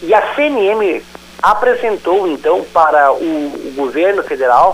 E a CNM apresentou, então, para o governo federal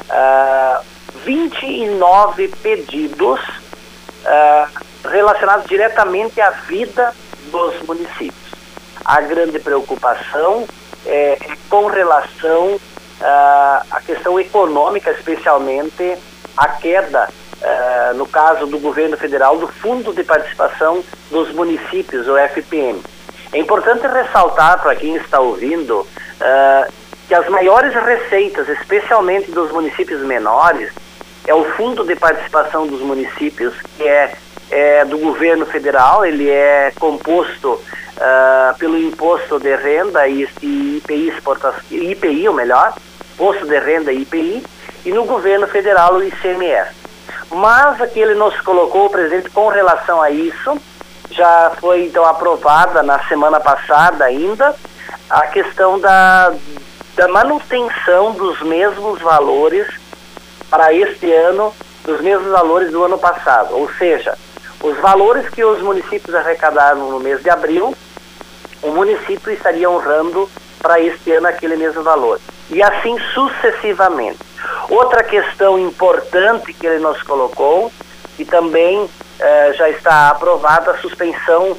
29 pedidos relacionados diretamente à vida dos municípios. A grande preocupação é com relação à questão econômica, especialmente a queda, no caso do governo federal, do Fundo de Participação dos Municípios, o FPM. É importante ressaltar para quem está ouvindo que as maiores receitas, especialmente dos municípios menores, é o Fundo de Participação dos Municípios, que é do governo federal. Ele é composto pelo Imposto de Renda e IPI, IPI, ou melhor, Imposto de Renda e IPI, e no governo federal o ICMS. Mas aqui ele nos colocou, presidente, com relação a isso, já foi então aprovada na semana passada ainda, a questão da manutenção dos mesmos valores para este ano, dos mesmos valores do ano passado. Ou seja, os valores que os municípios arrecadaram no mês de abril, o município estaria honrando para este ano aquele mesmo valor. E assim sucessivamente. Outra questão importante que ele nos colocou, e também já está aprovada, a suspensão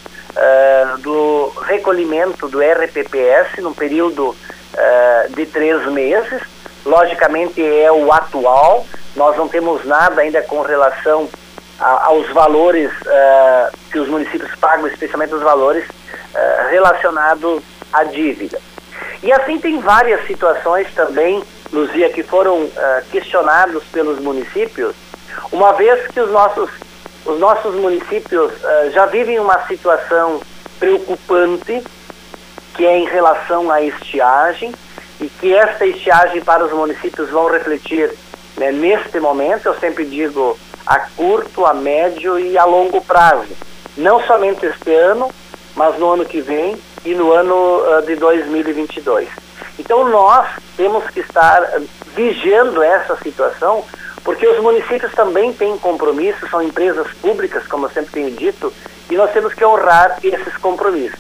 do recolhimento do RPPS no período de 3 meses. Logicamente é o atual, nós não temos nada ainda com relação aos valores que os municípios pagam, especialmente os valores relacionados à dívida. E assim tem várias situações também, Luzia, que foram questionados pelos municípios, uma vez que os nossos municípios já vivem uma situação preocupante, que é em relação à estiagem, e que esta estiagem para os municípios vão refletir, né, neste momento, eu sempre digo, a curto, a médio e a longo prazo. Não somente este ano, mas no ano que vem e no ano de 2022. Então nós temos que estar vigiando essa situação, porque os municípios também têm compromissos, são empresas públicas, como eu sempre tenho dito, e nós temos que honrar esses compromissos.